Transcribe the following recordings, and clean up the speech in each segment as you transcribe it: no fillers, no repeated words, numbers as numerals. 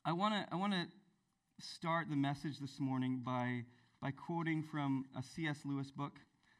I want to start the message this morning by quoting from a C.S. Lewis book.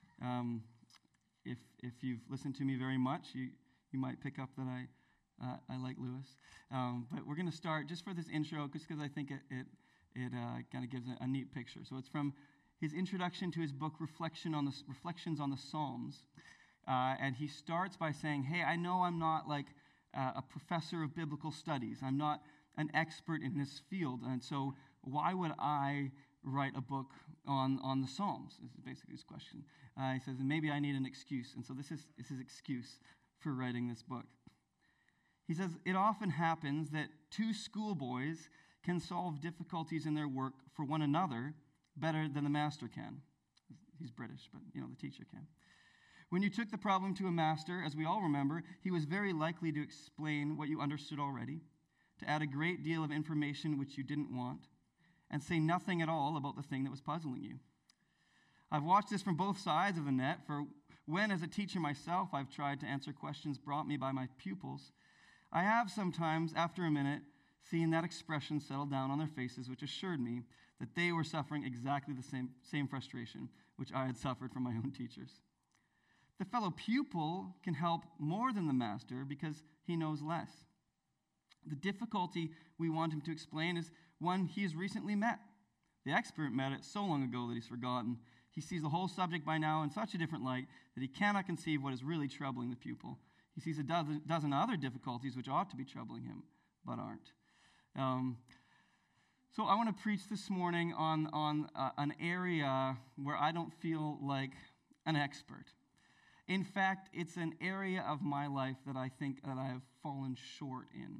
If you've listened to me very much, you might pick up that I like Lewis. But we're going to start just for this intro, just because I think it kind of gives a neat picture. So it's from his introduction to his book, Reflections on the Psalms. And he starts by saying, hey, I know I'm not like a professor of biblical studies. I'm not an expert in this field. And so why would I write a book on the Psalms, is basically his question. He says, maybe I need an excuse. And so this is his excuse for writing this book. He says, it often happens that two schoolboys can solve difficulties in their work for one another better than the master can. He's British, but the teacher can. When you took the problem to a master, as we all remember, he was very likely to explain what you understood already, to add a great deal of information which you didn't want, and say nothing at all about the thing that was puzzling you. I've watched this from both sides of the net, for when, as a teacher myself, I've tried to answer questions brought me by my pupils, I have sometimes, after a minute, seen that expression settle down on their faces, which assured me that they were suffering exactly the same frustration which I had suffered from my own teachers. The fellow pupil can help more than the master because he knows less. The difficulty we want him to explain is one he has recently met. The expert met it so long ago that he's forgotten. He sees the whole subject by now in such a different light that he cannot conceive what is really troubling the pupil. He sees a dozen other difficulties which ought to be troubling him, but aren't. So I want to preach this morning on an area where I don't feel like an expert. In fact, it's an area of my life that I think that I have fallen short in.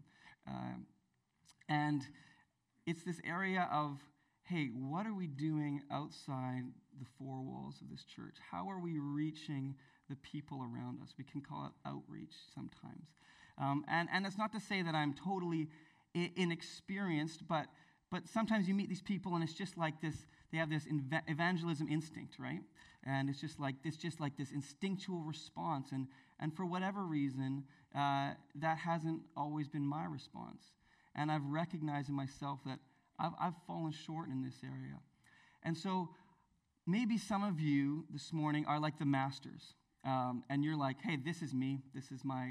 And it's this area of, hey, what are we doing outside the four walls of this church? How are we reaching the people around us? We can call it outreach sometimes. And it's not to say that I'm totally inexperienced, but sometimes you meet these people and it's just like this, they have this evangelism instinct, right? And it's just like this instinctual response. And for whatever reason, that hasn't always been my response. And I've recognized in myself that I've fallen short in this area. And so maybe some of you this morning are like the masters. And you're like, hey, this is me. This is my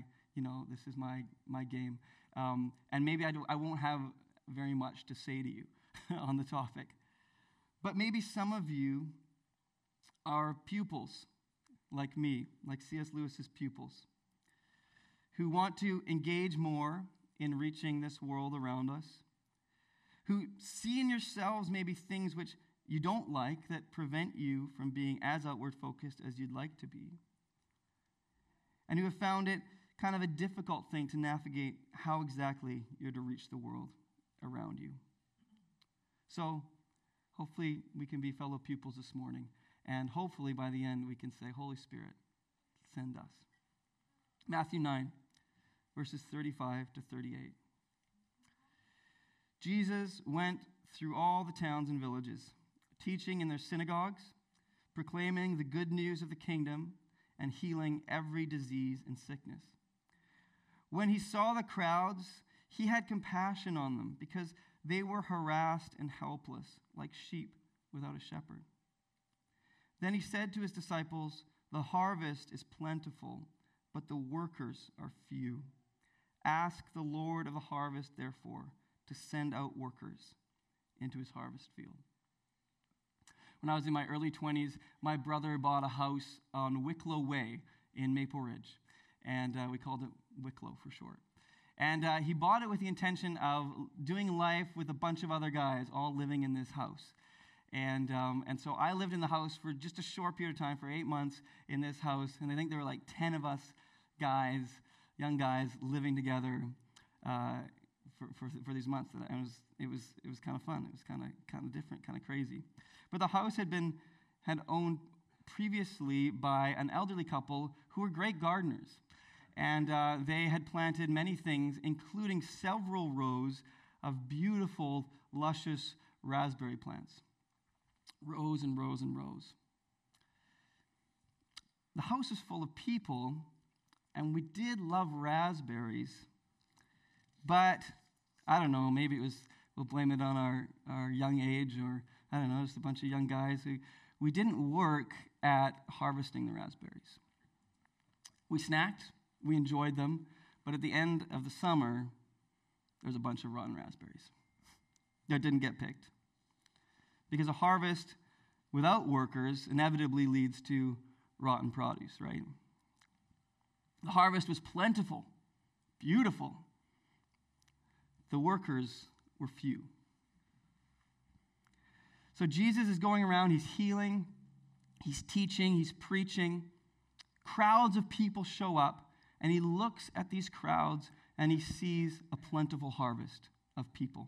game. And maybe I won't have very much to say to you on the topic. But maybe some of you are pupils like me, like C.S. Lewis's pupils, who want to engage more in reaching this world around us, who see in yourselves maybe things which you don't like that prevent you from being as outward focused as you'd like to be, and who have found it kind of a difficult thing to navigate how exactly you're to reach the world around you. So hopefully we can be fellow pupils this morning, and hopefully by the end we can say, Holy Spirit, send us. Matthew 9, verses 35 to 38. Jesus went through all the towns and villages, teaching in their synagogues, proclaiming the good news of the kingdom, and healing every disease and sickness. When he saw the crowds, he had compassion on them because they were harassed and helpless, like sheep without a shepherd. Then he said to his disciples, the harvest is plentiful, but the workers are few. Ask the Lord of the harvest, therefore, to send out workers into his harvest field. When I was in my early 20s, my brother bought a house on Wicklow Way in Maple Ridge, and we called it Wicklow for short. And he bought it with the intention of doing life with a bunch of other guys all living in this house. And so I lived in the house for just a short period of time, for 8 months in this house, and I think there were like 10 of us guys, young guys, living together for these months. And it was kind of fun. It was kind of different, kind of crazy. But the house had owned previously by an elderly couple who were great gardeners. And they had planted many things, including several rows of beautiful, luscious raspberry plants. Rows and rows and rows. The house was full of people, and we did love raspberries. But, I don't know, maybe it was we'll blame it on our young age, or I don't know, just a bunch of young guys who we didn't work at harvesting the raspberries. We snacked, we enjoyed them, but at the end of the summer, there's a bunch of rotten raspberries that didn't get picked. Because a harvest without workers inevitably leads to rotten produce, right? The harvest was plentiful, beautiful. The workers were few. So Jesus is going around, he's healing, he's teaching, he's preaching. Crowds of people show up, and he looks at these crowds, and he sees a plentiful harvest of people.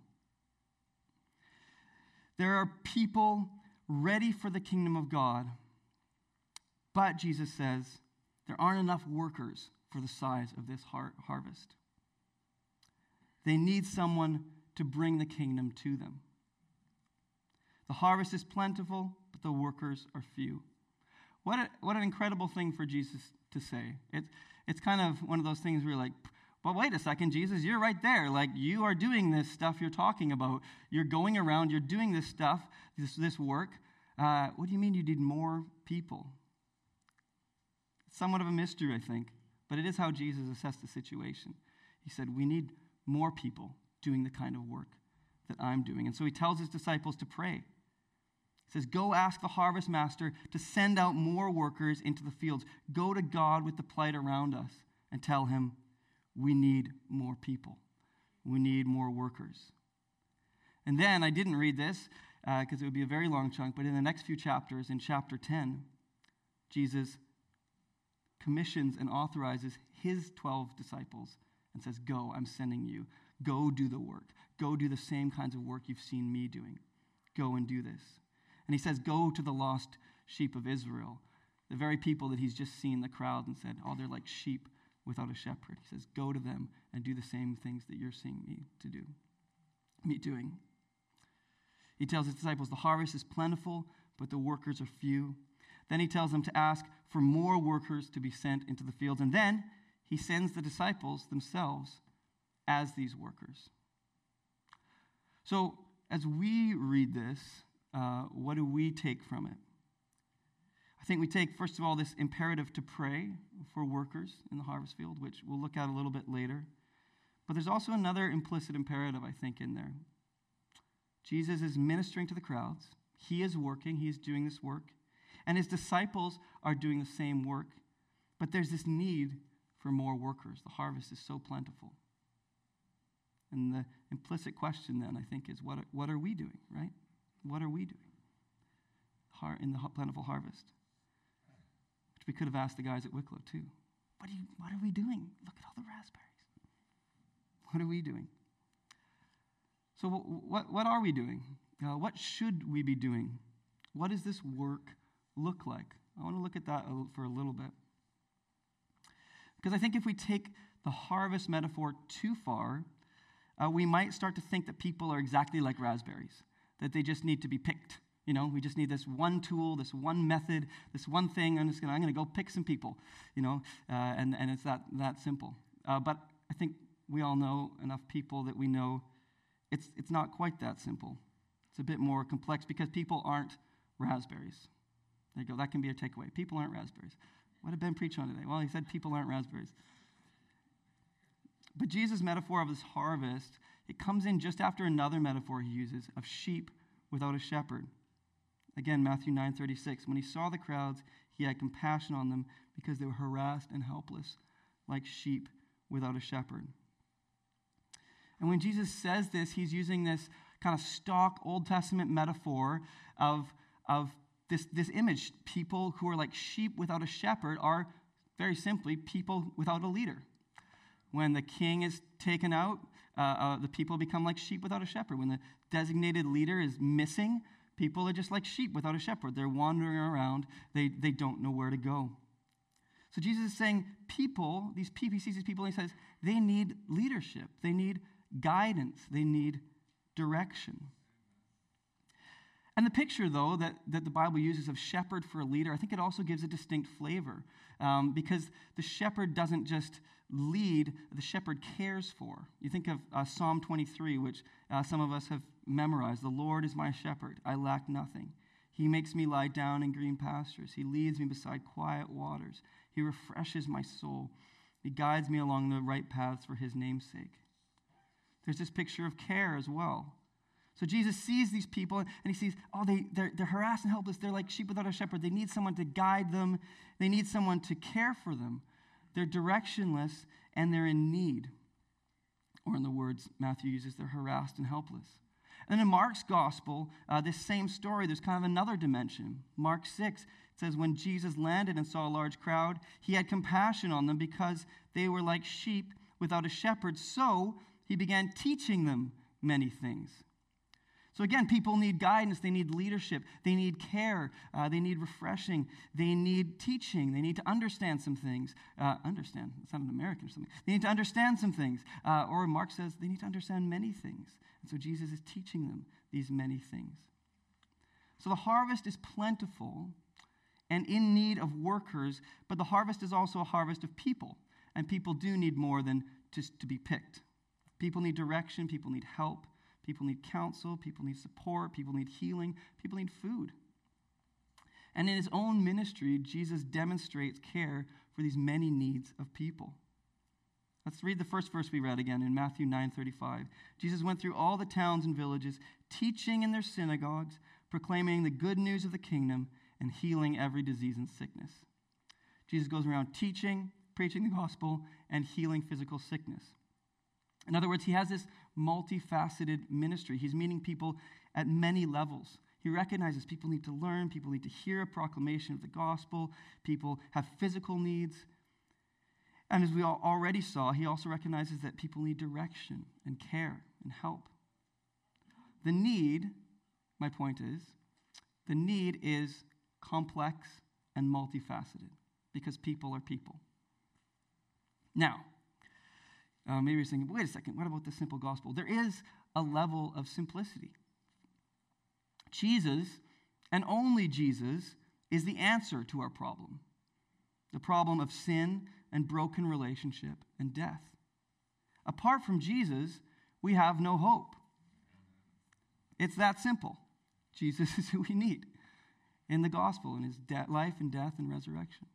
There are people ready for the kingdom of God, but Jesus says there aren't enough workers for the size of this harvest. They need someone to bring the kingdom to them. The harvest is plentiful, but the workers are few. What an incredible thing for Jesus to say. It's kind of one of those things where you're like, well, wait a second, Jesus, you're right there. Like, you are doing this stuff you're talking about. You're going around, you're doing this stuff, this work. What do you mean you need more people? It's somewhat of a mystery, I think, but it is how Jesus assessed the situation. He said, we need more people doing the kind of work that I'm doing. And so he tells his disciples to pray. He says, go ask the harvest master to send out more workers into the fields. Go to God with the plight around us and tell him, we need more people. We need more workers. And then, I didn't read this because it would be a very long chunk, but in the next few chapters, in chapter 10, Jesus commissions and authorizes his 12 disciples and says, go, I'm sending you. Go do the work. Go do the same kinds of work you've seen me doing. Go and do this. And he says, go to the lost sheep of Israel, the very people that he's just seen the crowd and said, oh, they're like sheep without a shepherd. He says, go to them and do the same things that you're seeing me doing. He tells his disciples, the harvest is plentiful, but the workers are few. Then he tells them to ask for more workers to be sent into the fields. And then he sends the disciples themselves as these workers. So as we read this, what do we take from it? I think we take, first of all, this imperative to pray for workers in the harvest field, which we'll look at a little bit later. But there's also another implicit imperative, I think, in there. Jesus is ministering to the crowds. He is working. He is doing this work. And his disciples are doing the same work. But there's this need for more workers. The harvest is so plentiful. And the implicit question then, I think, is what are we doing, right? What are we doing in the plentiful harvest? Which we could have asked the guys at Wicklow too. What are we doing? Look at all the raspberries. What are we doing? So what are we doing? What should we be doing? What does this work look like? I want to look at that for a little bit. Because I think if we take the harvest metaphor too far, we might start to think that people are exactly like raspberries, that they just need to be picked. You know, we just need this one tool, this one method, this one thing. I'm going to go pick some people, and it's that simple. But I think we all know enough people that we know it's not quite that simple. It's a bit more complex because people aren't raspberries. There you go. That can be a takeaway. People aren't raspberries. What did Ben preach on today? Well, he said people aren't raspberries. But Jesus' metaphor of this harvest, it comes in just after another metaphor he uses of sheep without a shepherd. Again, Matthew 9:36. When he saw the crowds, he had compassion on them because they were harassed and helpless, like sheep without a shepherd. And when Jesus says this, he's using this kind of stock Old Testament metaphor of this image. People who are like sheep without a shepherd are, very simply, people without a leader. When the king is taken out, the people become like sheep without a shepherd. When the designated leader is missing, people are just like sheep without a shepherd. They're wandering around. They don't know where to go. So Jesus is saying he sees these people, and he says they need leadership. They need guidance. They need direction. And the picture, though, that the Bible uses of shepherd for a leader, I think it also gives a distinct flavor because the shepherd doesn't just lead the shepherd cares for. You think of Psalm 23, which some of us have memorized. The Lord is my shepherd. I lack nothing. He makes me lie down in green pastures. He leads me beside quiet waters. He refreshes my soul. He guides me along the right paths for his name's sake. There's this picture of care as well. So Jesus sees these people, and he sees, they're harassed and helpless. They're like sheep without a shepherd. They need someone to guide them. They need someone to care for them. They're directionless, and they're in need. Or in the words Matthew uses, they're harassed and helpless. And in Mark's gospel, this same story, there's kind of another dimension. Mark 6, it says, when Jesus landed and saw a large crowd, he had compassion on them because they were like sheep without a shepherd. So he began teaching them many things. So again, people need guidance, they need leadership, they need care, they need refreshing, they need teaching, they need to understand some things. Understand, it's not an American or something. They need to understand some things. Or Mark says they need to understand many things. And so Jesus is teaching them these many things. So the harvest is plentiful and in need of workers, but the harvest is also a harvest of people. And people do need more than just to be picked. People need direction, people need help. People need counsel, people need support, people need healing, people need food. And in his own ministry, Jesus demonstrates care for these many needs of people. Let's read the first verse we read again in Matthew 9:35. Jesus went through all the towns and villages, teaching in their synagogues, proclaiming the good news of the kingdom, and healing every disease and sickness. Jesus goes around teaching, preaching the gospel, and healing physical sickness. In other words, he has this multifaceted ministry. He's meeting people at many levels. He recognizes people need to learn, people need to hear a proclamation of the gospel, people have physical needs. And as we already saw, he also recognizes that people need direction and care and help. The need, my point is, the need is complex and multifaceted because people are people. Now, maybe you're thinking, wait a second, what about the simple gospel? There is a level of simplicity. Jesus, and only Jesus, is the answer to our problem. The problem of sin and broken relationship and death. Apart from Jesus, we have no hope. It's that simple. Jesus is who we need in the gospel, in his life and death and resurrection.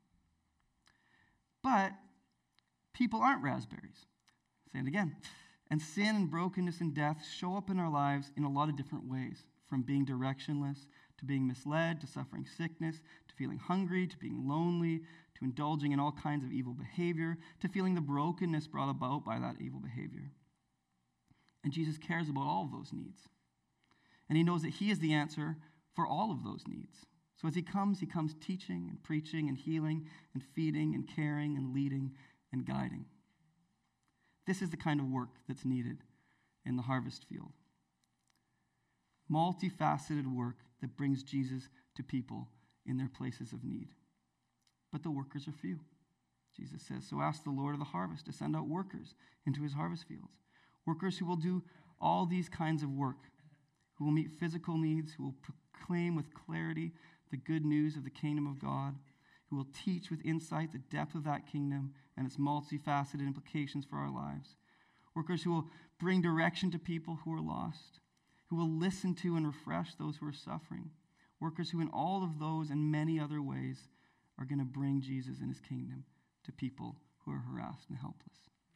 But people aren't raspberries. Say it again. And sin and brokenness and death show up in our lives in a lot of different ways, from being directionless, to being misled, to suffering sickness, to feeling hungry, to being lonely, to indulging in all kinds of evil behavior, to feeling the brokenness brought about by that evil behavior. And Jesus cares about all of those needs. And he knows that he is the answer for all of those needs. So as he comes teaching and preaching and healing and feeding and caring and leading and guiding. This is the kind of work that's needed in the harvest field. Multifaceted work that brings Jesus to people in their places of need. But the workers are few, Jesus says. So ask the Lord of the harvest to send out workers into his harvest fields. Workers who will do all these kinds of work, who will meet physical needs, who will proclaim with clarity the good news of the kingdom of God, who will teach with insight the depth of that kingdom and its multifaceted implications for our lives. Workers who will bring direction to people who are lost, who will listen to and refresh those who are suffering. Workers who in all of those and many other ways are going to bring Jesus and his kingdom to people who are harassed and helpless.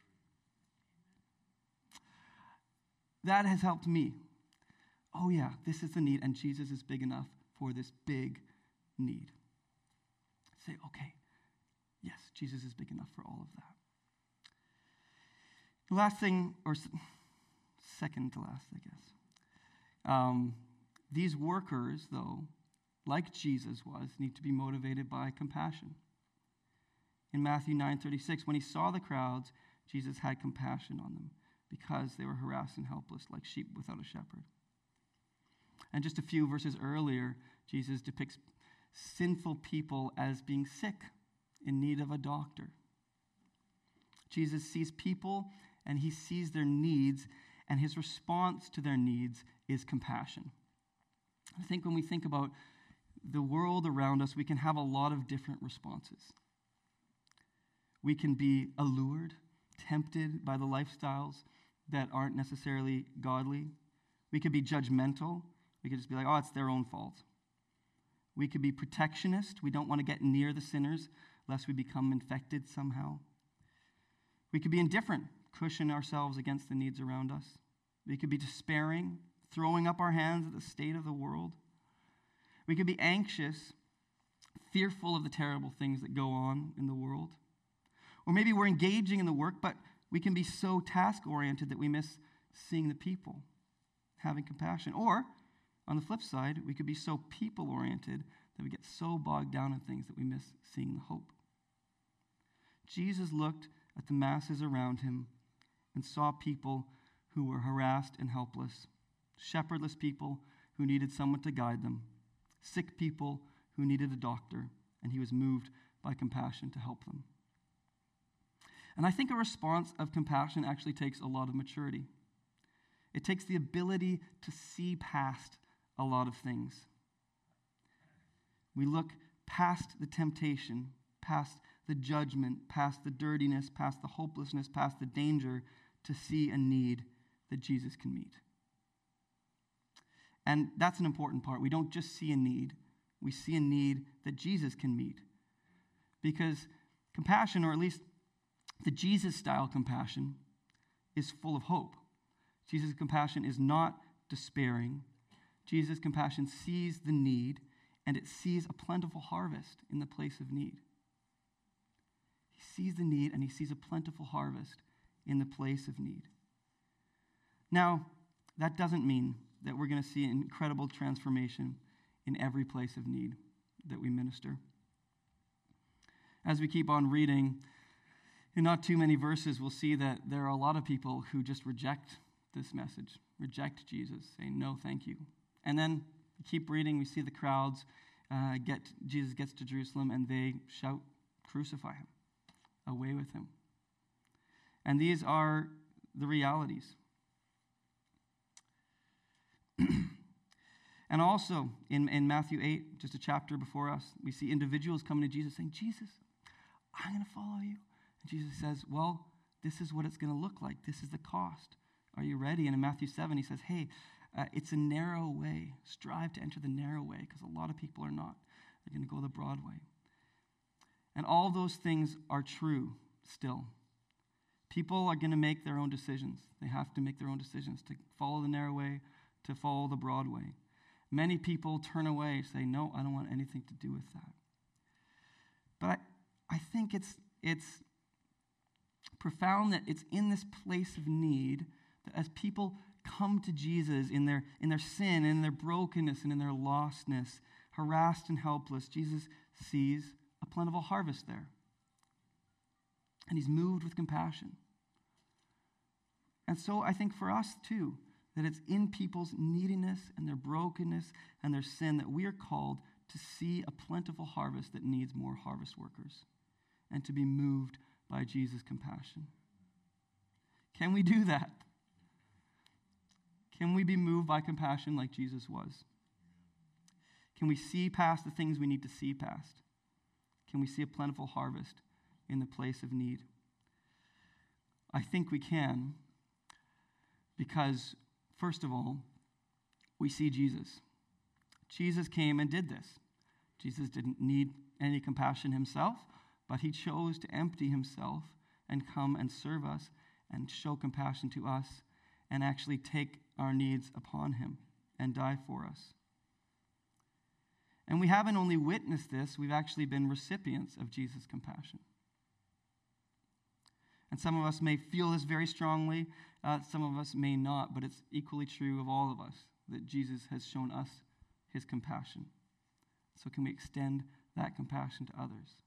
That has helped me. Oh yeah, this is the need, and Jesus is big enough for this big need. Say, okay, yes, Jesus is big enough for all of that. The last thing, or second to last, I guess. These workers, though, like Jesus was, need to be motivated by compassion. In Matthew 9:36, when he saw the crowds, Jesus had compassion on them because they were harassed and helpless like sheep without a shepherd. And just a few verses earlier, Jesus depicts sinful people as being sick, in need of a doctor. Jesus sees people and he sees their needs, and his response to their needs is compassion. I think when we think about the world around us, we can have a lot of different responses. We can be allured tempted by the lifestyles that aren't necessarily godly. We could be judgmental. We could just be like, oh, it's their own fault. We could be protectionist. We don't want to get near the sinners lest we become infected somehow. We could be indifferent, cushion ourselves against the needs around us. We could be despairing, throwing up our hands at the state of the world. We could be anxious, fearful of the terrible things that go on in the world. Or maybe we're engaging in the work, but we can be so task-oriented that we miss seeing the people, having compassion. Or, on the flip side, we could be so people-oriented that we get so bogged down in things that we miss seeing the hope. Jesus looked at the masses around him and saw people who were harassed and helpless, shepherdless people who needed someone to guide them, sick people who needed a doctor, and he was moved by compassion to help them. And I think a response of compassion actually takes a lot of maturity. It takes the ability to see past a lot of things. We look past the temptation, past the judgment, past the dirtiness, past the hopelessness, past the danger to see a need that Jesus can meet. And that's an important part. We don't just see a need. We see a need that Jesus can meet. Because compassion, or at least the Jesus-style compassion, is full of hope. Jesus' compassion is not despairing. Jesus' compassion sees the need, and it sees a plentiful harvest in the place of need. He sees the need, and he sees a plentiful harvest in the place of need. Now, that doesn't mean that we're going to see an incredible transformation in every place of need that we minister. As we keep on reading, in not too many verses, we'll see that there are a lot of people who just reject this message, reject Jesus, saying, no, thank you. And then we keep reading, we see the crowds Jesus gets to Jerusalem, and they shout, crucify him, away with him. And these are the realities. And also, in Matthew 8, just a chapter before us, we see individuals coming to Jesus saying, Jesus, I'm going to follow you. And Jesus says, well, this is what it's going to look like. This is the cost. Are you ready? And in Matthew 7, he says, hey, it's a narrow way. Strive to enter the narrow way, because a lot of people are not. They're going to go the broad way. And all those things are true still. People are going to make their own decisions. They have to make their own decisions to follow the narrow way, to follow the broad way. Many people turn away, say, no, I don't want anything to do with that. But I think it's profound that it's in this place of need that as people come to Jesus in their sin, in their brokenness, and in their lostness, harassed and helpless, Jesus sees a plentiful harvest there. And he's moved with compassion. And so I think for us too, that it's in people's neediness and their brokenness and their sin that we are called to see a plentiful harvest that needs more harvest workers and to be moved by Jesus' compassion. Can we do that? Can we be moved by compassion like Jesus was? Can we see past the things we need to see past? Can we see a plentiful harvest in the place of need? I think we can, because first of all, we see Jesus. Jesus came and did this. Jesus didn't need any compassion himself, but he chose to empty himself and come and serve us and show compassion to us and actually take our needs upon him and die for us. And we haven't only witnessed this, we've actually been recipients of Jesus' compassion. And some of us may feel this very strongly, some of us may not, but it's equally true of all of us that Jesus has shown us his compassion. So can we extend that compassion to others?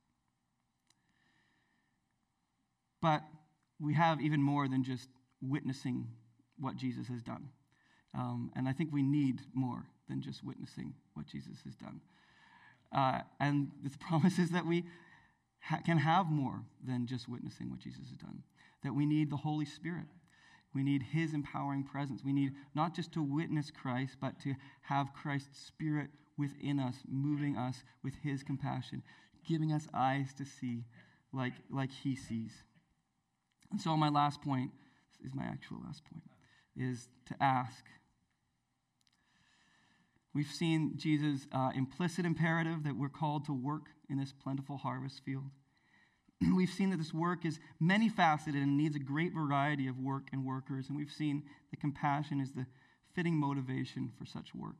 But we have even more than just witnessing what Jesus has done. And I think we need more than just witnessing what Jesus has done. And the promise is that we can have more than just witnessing what Jesus has done. That we need the Holy Spirit. We need his empowering presence. We need not just to witness Christ, but to have Christ's Spirit within us, moving us with his compassion, giving us eyes to see like he sees. And so my last point, this is my actual last point, is to ask. We've seen Jesus' implicit imperative that we're called to work in this plentiful harvest field. We've seen that this work is many-faceted and needs a great variety of work and workers. And we've seen that compassion is the fitting motivation for such work.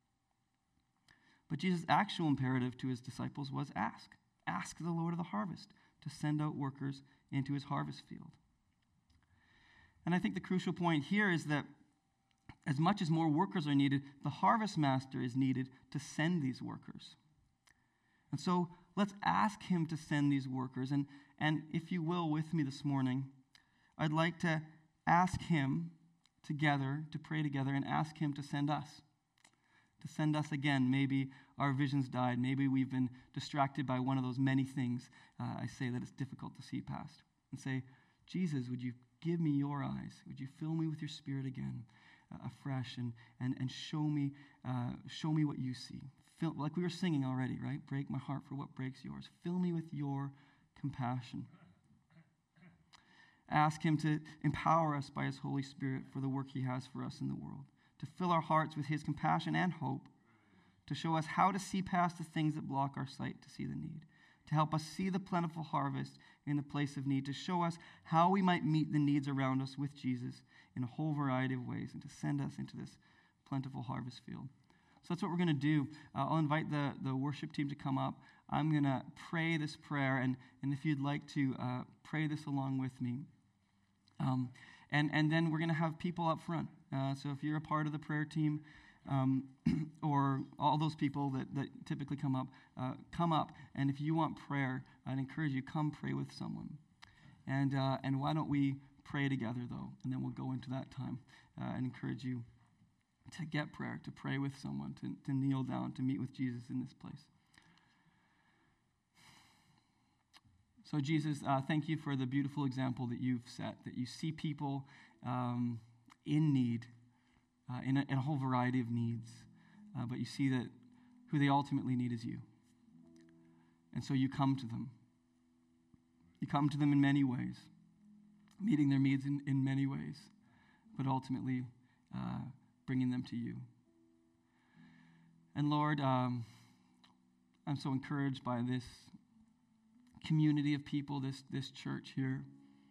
But Jesus' actual imperative to his disciples was ask. Ask the Lord of the harvest to send out workers into his harvest field. And I think the crucial point here is that as much as more workers are needed, the harvest master is needed to send these workers. And so let's ask him to send these workers. And if you will, with me this morning, I'd like to ask him together, to pray together, and ask him to send us. To send us again. Maybe our vision's died. Maybe we've been distracted by one of those many things I say that it's difficult to see past. And say, Jesus, would you give me your eyes? Would you fill me with your Spirit again, afresh, and show me what you see. Like we were singing already, right? Break my heart for what breaks yours. Fill me with your compassion. Ask him to empower us by his Holy Spirit for the work he has for us in the world. To fill our hearts with his compassion and hope. To show us how to see past the things that block our sight to see the need. To help us see the plentiful harvest in the place of need. To show us how we might meet the needs around us with Jesus in a whole variety of ways. And to send us into this plentiful harvest field. So that's what we're going to do. I'll invite the worship team to come up. I'm going to pray this prayer, and if you'd like to pray this along with me. And then we're going to have people up front. So if you're a part of the prayer team, or all those people that typically come up. And if you want prayer, I'd encourage you, come pray with someone. And why don't we pray together, though, and then we'll go into that time. And encourage you to get prayer, to pray with someone, to kneel down, to meet with Jesus in this place. So Jesus, thank you for the beautiful example that you've set, that you see people in need, in a whole variety of needs, but you see that who they ultimately need is you. And so you come to them. You come to them in many ways, meeting their needs in many ways, but ultimately bringing them to you. And Lord, I'm so encouraged by this community of people, this church here.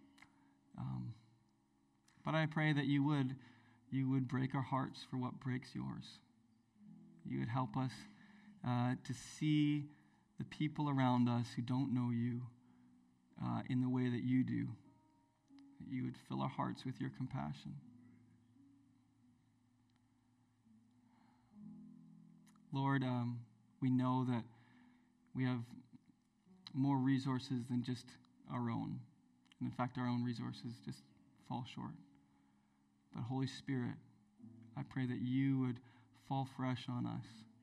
But I pray that you would break our hearts for what breaks yours. You would help us to see the people around us who don't know you in the way that you do. That you would fill our hearts with your compassion. Lord, we know that we have more resources than just our own. And in fact, our own resources just fall short. But Holy Spirit, I pray that you would fall fresh on us.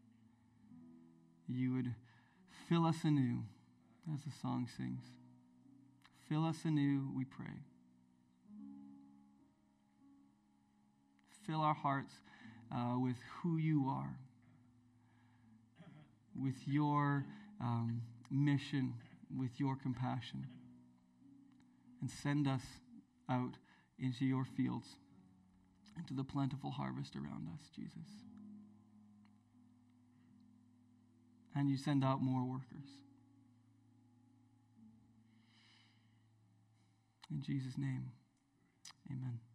You would fill us anew, as the song sings. Fill us anew, we pray. Fill our hearts with who you are, with your mission, with your compassion. And send us out into your fields, into the plentiful harvest around us, Jesus. And you send out more workers. In Jesus' name, amen.